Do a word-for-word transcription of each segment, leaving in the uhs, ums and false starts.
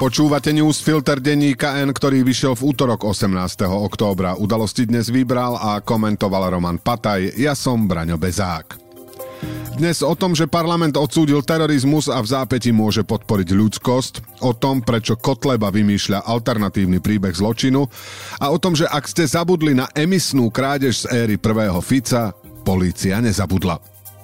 Počúvate newsfilter denníka N, ktorý vyšiel v útorok osemnásteho októbra. Udalosti dnes vybral a komentoval Roman Pataj. Ja som Braňo Bezák. Dnes o tom, že parlament odsúdil terorizmus a v zápäti môže podporiť ľudskosť, o tom, prečo Kotleba vymýšľa alternatívny príbeh zločinu a o tom, že ak ste zabudli na emisnú krádež z éry prvého Fica, polícia nezabudla.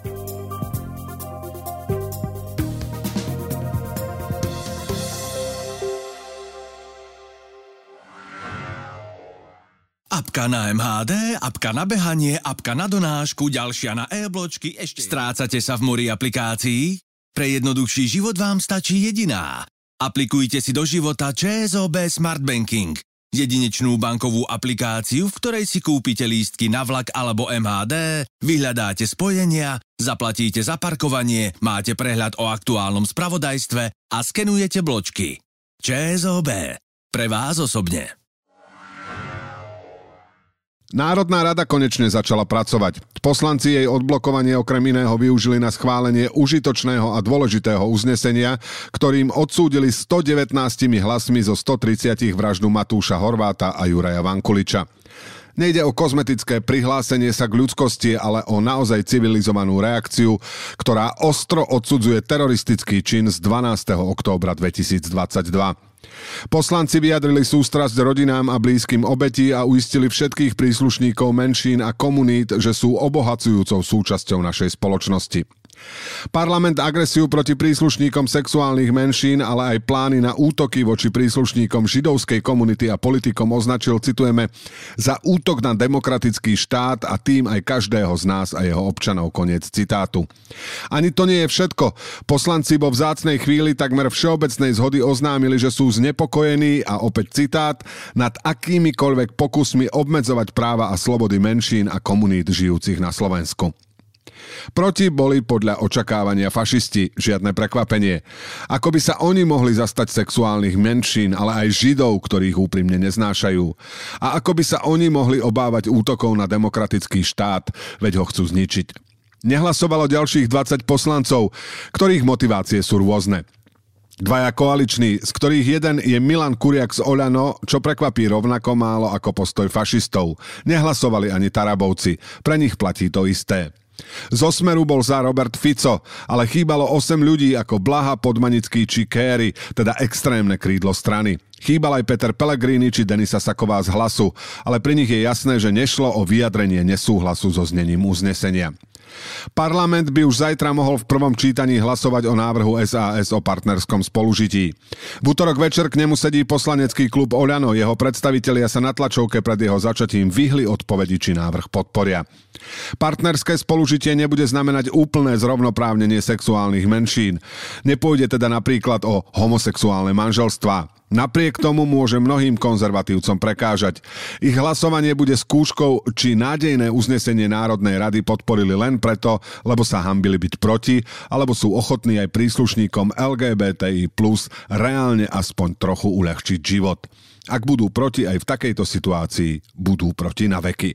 Apka na em há dé, apka na behanie, apka na donášku, ďalšia na e-bločky, ešte strácate sa v mori aplikácií? Pre jednoduchší život vám stačí jediná. Aplikujte si do života ČSOB Smart Banking. Jedinečnú bankovú aplikáciu, v ktorej si kúpite lístky na vlak alebo em há dé, vyhľadáte spojenia, zaplatíte za parkovanie, máte prehľad o aktuálnom spravodajstve a skenujete bločky. ČSOB. Pre vás osobne. Národná rada konečne začala pracovať. Poslanci jej odblokovanie okrem iného využili na schválenie užitočného a dôležitého uznesenia, ktorým odsúdili stodevätnásť hlasmi zo stotridsať vraždu Matúša Horváta a Juraja Vankuliča. Nejde o kozmetické prihlásenie sa k ľudskosti, ale o naozaj civilizovanú reakciu, ktorá ostro odsudzuje teroristický čin z dvanásteho októbra dvetisícdvadsaťdva. Poslanci vyjadrili sústrasť rodinám a blízkym obetí a uistili všetkých príslušníkov menšín a komunít, že sú obohacujúcou súčasťou našej spoločnosti. Parlament agresiu proti príslušníkom sexuálnych menšín, ale aj plány na útoky voči príslušníkom židovskej komunity a politikom označil, citujeme, za útok na demokratický štát a tým aj každého z nás a jeho občanov, koniec citátu. Ani to nie je všetko. Poslanci vo vzácnej chvíli takmer všeobecnej zhody oznámili, že sú znepokojení a opäť citát nad akýmikoľvek pokusmi obmedzovať práva a slobody menšín a komunít žijúcich na Slovensku. Proti boli podľa očakávania fašisti, žiadne prekvapenie. Ako by sa oni mohli zastať sexuálnych menšín, ale aj židov, ktorých úprimne neznášajú. A ako by sa oni mohli obávať útokov na demokratický štát, veď ho chcú zničiť. Nehlasovalo ďalších dvadsať poslancov, ktorých motivácie sú rôzne. Dvaja koaliční, z ktorých jeden je Milan Kuriak z Oľano, čo prekvapí rovnako málo ako postoj fašistov. Nehlasovali ani Tarabovci, pre nich platí to isté. Zo Smeru bol za Robert Fico, ale chýbalo osem ľudí ako Blaha, Podmanický či Kéry, teda extrémne krídlo strany. Chýbal aj Peter Pellegrini či Denisa Saková z Hlasu, ale pri nich je jasné, že nešlo o vyjadrenie nesúhlasu so znením uznesenia. Parlament by už zajtra mohol v prvom čítaní hlasovať o návrhu es a es o partnerskom spolužití. V útorok večer k nemu sedí poslanecký klub Oľano, jeho predstavitelia sa na tlačovke pred jeho začatím vyhli odpovedi, či návrh podporia. Partnerské spolužitie nebude znamenať úplné zrovnoprávnenie sexuálnych menšín. Nepôjde teda napríklad o homosexuálne manželstvá. Napriek tomu môže mnohým konzervatívcom prekážať. Ich hlasovanie bude skúškou, či nádejné uznesenie Národnej rady podporili len preto, lebo sa hanbili byť proti, alebo sú ochotní aj príslušníkom el gé bé té í plus reálne aspoň trochu uľahčiť život. Ak budú proti aj v takejto situácii, budú proti na veky.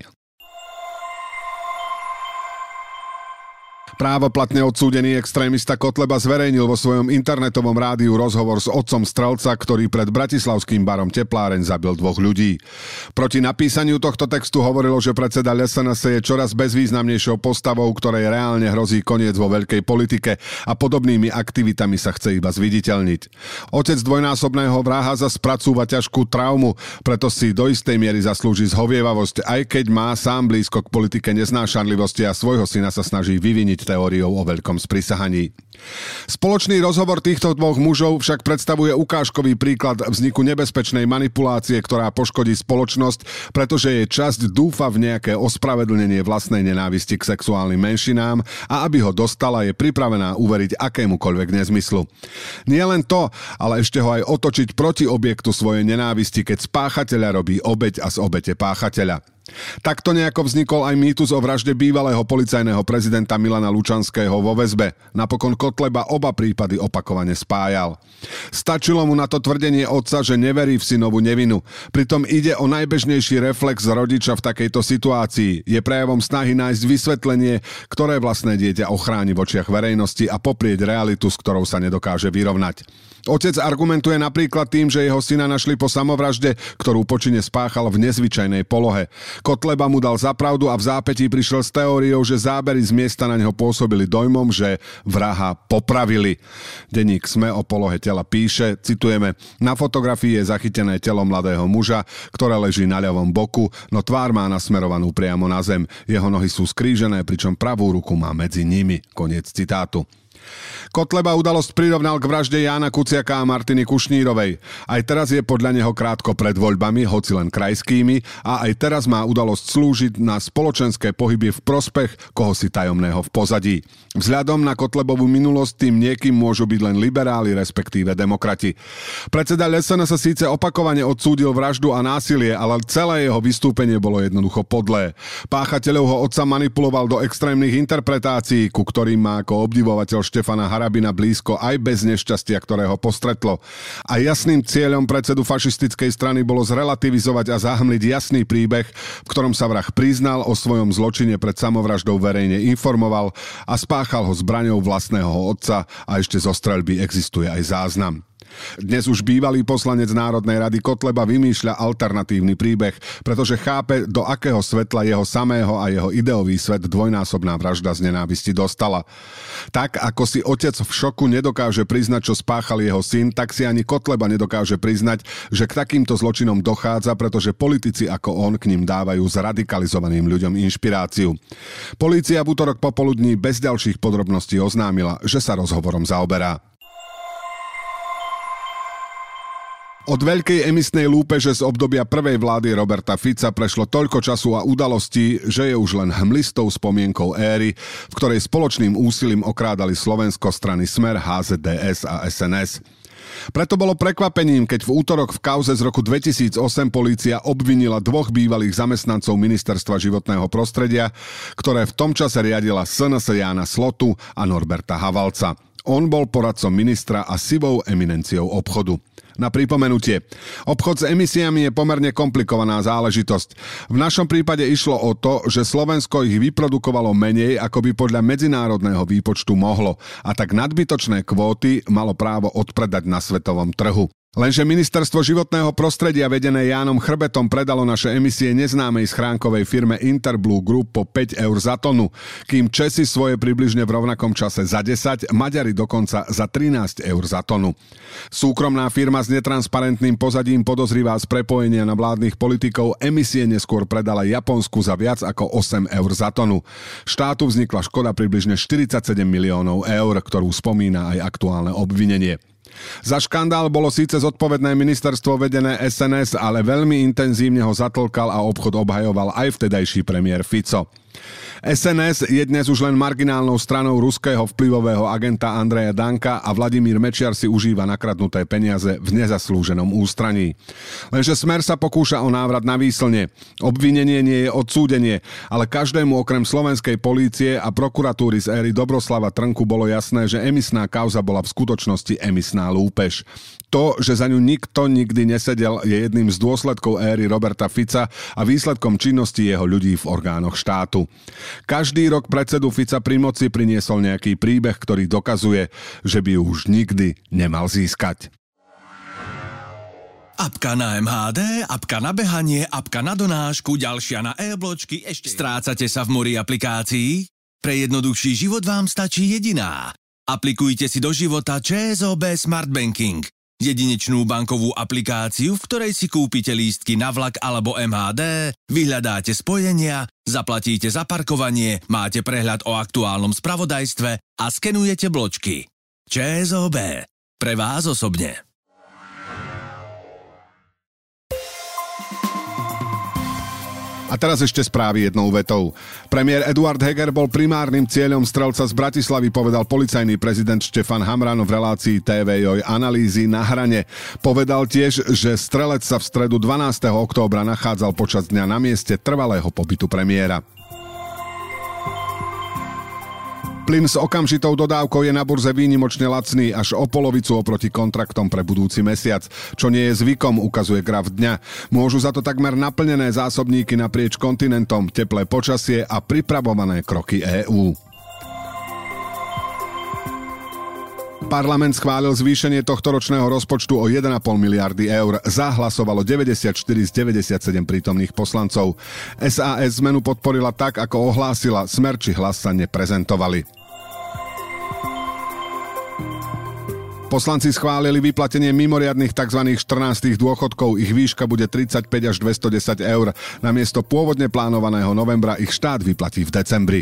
Právoplatne odsúdený extrémista Kotleba zverejnil vo svojom internetovom rádiu rozhovor s otcom strelca, ktorý pred bratislavským barom Tepláreň zabil dvoch ľudí. Proti napísaniu tohto textu hovorilo, že predseda es en es je čoraz bezvýznamnejšou postavou, ktorej reálne hrozí koniec vo veľkej politike a podobnými aktivitami sa chce iba zviditeľniť. Otec dvojnásobného vraha zas spracúva ťažkú traumu, preto si do istej miery zaslúži zhovievavosť, aj keď má sám blízko k politike neznášanlivosti a svojho syna sa snaží vyviniť teóriou o veľkom sprisahaní. Spoločný rozhovor týchto dvoch mužov však predstavuje ukážkový príklad vzniku nebezpečnej manipulácie, ktorá poškodí spoločnosť, pretože jej časť dúfa v nejaké ospravedlnenie vlastnej nenávisti k sexuálnym menšinám a aby ho dostala, je pripravená uveriť akémukoľvek nezmyslu. Nie len to, ale ešte ho aj otočiť proti objektu svojej nenávisti, keď z páchateľa robí obeť a z obete páchateľa. Takto nejako vznikol aj mýtus o vražde bývalého policajného prezidenta Milana Lučanského vo väzbe. Napokon Kotleba oba prípady opakovane spájal. Stačilo mu na to tvrdenie otca, že neverí v synovú nevinu. Pritom ide o najbežnejší reflex rodiča v takejto situácii. Je prejavom snahy nájsť vysvetlenie, ktoré vlastné dieťa ochráni v očiach verejnosti a poprieť realitu, s ktorou sa nedokáže vyrovnať. Otec argumentuje napríklad tým, že jeho syna našli po samovražde, ktorú počine spáchal v nezvyčajnej polohe. Kotleba mu dal za pravdu a v zápätí prišiel s teóriou, že zábery z miesta na neho pôsobili dojmom, že vraha popravili. Denník SME o polohe tela píše, citujeme, na fotografii je zachytené telo mladého muža, ktoré leží na ľavom boku, no tvár má nasmerovanú priamo na zem. Jeho nohy sú skrížené, pričom pravú ruku má medzi nimi. Koniec citátu. Kotleba udalosť prirovnal k vražde Jána Kuciaka a Martiny Kušnírovej. Aj teraz je podľa neho krátko pred voľbami, hoci len krajskými, a aj teraz má udalosť slúžiť na spoločenské pohyby v prospech kohosi tajomného v pozadí. Vzhľadom na Kotlebovú minulosť tým niekým môžu byť len liberáli, respektíve demokrati. Predseda es en es sa síce opakovane odsúdil vraždu a násilie, ale celé jeho vystúpenie bolo jednoducho podlé. Páchateľov ho otca manipuloval do extrémnych interpretácií, ku ktorým má ako obdivovateľ Štefana Harabina blízko aj bez nešťastia, ktoré ho postretlo. A jasným cieľom predsedu fašistickej strany bolo zrelativizovať a zahmliť jasný príbeh, v ktorom sa vrah priznal, o svojom zločine pred samovraždou verejne informoval a spáchal ho zbraňou vlastného otca a ešte zo streľby existuje aj záznam. Dnes už bývalý poslanec Národnej rady Kotleba vymýšľa alternatívny príbeh, pretože chápe, do akého svetla jeho samého a jeho ideový svet dvojnásobná vražda z nenávisti dostala. Tak, ako si otec v šoku nedokáže priznať, čo spáchal jeho syn, tak si ani Kotleba nedokáže priznať, že k takýmto zločinom dochádza, pretože politici ako on k ním dávajú zradikalizovaným ľuďom inšpiráciu. Polícia v útorok popoludní bez ďalších podrobností oznámila, že sa rozhovorom zaoberá. Od veľkej emisnej lúpeže z obdobia prvej vlády Roberta Fica prešlo toľko času a udalostí, že je už len hmlistou spomienkou éry, v ktorej spoločným úsilím okrádali Slovensko strany Smer, há zet dé es a es en es. Preto bolo prekvapením, keď v útorok v kauze z roku dvetisícosem polícia obvinila dvoch bývalých zamestnancov Ministerstva životného prostredia, ktoré v tom čase riadila es en es Jána Slotu a Norberta Havalca. On bol poradcom ministra a sivou eminenciou obchodu. Na pripomenutie, obchod s emisiami je pomerne komplikovaná záležitosť. V našom prípade išlo o to, že Slovensko ich vyprodukovalo menej, ako by podľa medzinárodného výpočtu mohlo, a tak nadbytočné kvóty malo právo odpredať na svetovom trhu. Lenže Ministerstvo životného prostredia vedené Jánom Chrbetom predalo naše emisie neznámej schránkovej firme Interblue Group po päť eur za tonu, kým Česi svoje približne v rovnakom čase za desať, Maďari dokonca za trinásť eur za tonu. Súkromná firma s netransparentným pozadím podozrivá z prepojenia na vládnych politikov emisie neskôr predala Japonsku za viac ako osem eur za tonu. Štátu vznikla škoda približne štyridsaťsedem miliónov eur, ktorú spomína aj aktuálne obvinenie. Za škandál bolo síce zodpovedné ministerstvo vedené es en es, ale veľmi intenzívne ho zatlkal a obchod obhajoval aj vtedajší premiér Fico. es en es je dnes už len marginálnou stranou ruského vplyvového agenta Andreja Danka a Vladimír Mečiar si užíva nakradnuté peniaze v nezaslúženom ústraní. Lenže Smer sa pokúša o návrat na výslne. Obvinenie nie je odsúdenie, ale každému okrem slovenskej polície a prokuratúry z éry Dobroslava Trnku bolo jasné, že emisná kauza bola v skutočnosti emisná lúpež. To, že za ňu nikto nikdy nesedel, je jedným z dôsledkov éry Roberta Fica a výsledkom činnosti jeho ľudí v orgánoch štátu. Každý rok predsedu Fica pri moci priniesol nejaký príbeh, ktorý dokazuje, že by ju už nikdy nemal získať. Apka na em há dé, apka na behanie, apka na donášku, ďalšia na e-bločky, ešte strácate sa v mori aplikácií? Pre jednoduchší život vám stačí jediná. Aplikujte si do života ČSOB Smart Banking. Jedinečnú bankovú aplikáciu, v ktorej si kúpite lístky na vlak alebo em há dé, vyhľadáte spojenia, zaplatíte za parkovanie, máte prehľad o aktuálnom spravodajstve a skenujete bločky. ČSOB. Pre vás osobne. A teraz ešte správy jednou vetou. Premiér Eduard Heger bol primárnym cieľom strelca z Bratislavy, povedal policajný prezident Štefan Hamran v relácii té vé Joj Analýzy Na hrane. Povedal tiež, že strelec sa v stredu dvanásteho októbra nachádzal počas dňa na mieste trvalého pobytu premiéra. Plyn s okamžitou dodávkou je na burze výnimočne lacný, až o polovicu oproti kontraktom pre budúci mesiac. Čo nie je zvykom, ukazuje graf dňa. Môžu za to takmer naplnené zásobníky naprieč kontinentom, teplé počasie a pripravované kroky EÚ. Parlament schválil zvýšenie tohtoročného rozpočtu o jeden a pol miliardy eur. Za hlasovalo deväťdesiatštyri z deväťdesiatsedem prítomných poslancov. es a es zmenu podporila tak, ako ohlásila. Smer či Hlas sa neprezentovali. Poslanci schválili vyplatenie mimoriadnych tzv. štrnástych dôchodkov. Ich výška bude tridsaťpäť až dvestodesať eur. Namiesto pôvodne plánovaného novembra ich štát vyplatí v decembri.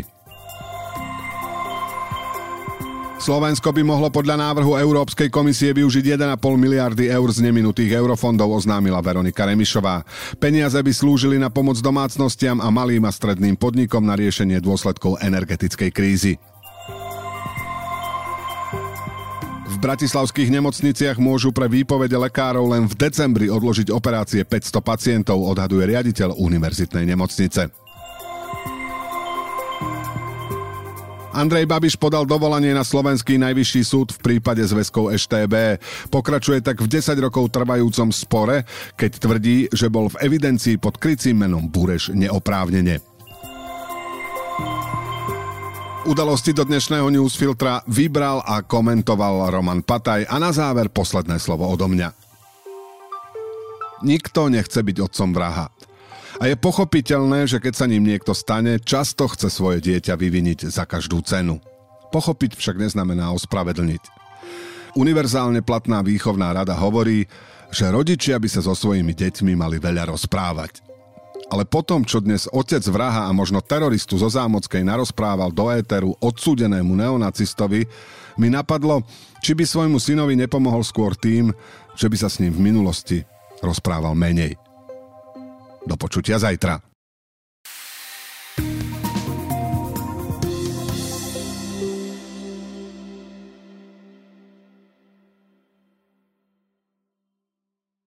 Slovensko by mohlo podľa návrhu Európskej komisie využiť jeden a pol miliardy eur z neminutých eurofondov, oznámila Veronika Remišová. Peniaze by slúžili na pomoc domácnostiam a malým a stredným podnikom na riešenie dôsledkov energetickej krízy. V bratislavských nemocniciach môžu pre výpovede lekárov len v decembri odložiť operácie päťsto pacientov, odhaduje riaditeľ univerzitnej nemocnice. Andrej Babiš podal dovolanie na slovenský najvyšší súd v prípade zväzkov es té bé. Pokračuje tak v desať rokov trvajúcom spore, keď tvrdí, že bol v evidencii pod krycím menom Bureš neoprávnene. Udalosti do dnešného newsfiltra vybral a komentoval Roman Pataj a na záver posledné slovo odo mňa. Nikto nechce byť otcom vraha. A je pochopiteľné, že keď sa ním niekto stane, často chce svoje dieťa vyviniť za každú cenu. Pochopiť však neznamená ospravedlniť. Univerzálne platná výchovná rada hovorí, že rodičia by sa so svojimi deťmi mali veľa rozprávať. Ale potom, čo dnes otec vraha a možno teroristu zo Zámockej narozprával do éteru odsúdenému neonacistovi, mi napadlo, či by svojmu synovi nepomohol skôr tým, že by sa s ním v minulosti rozprával menej. Do počutia zajtra.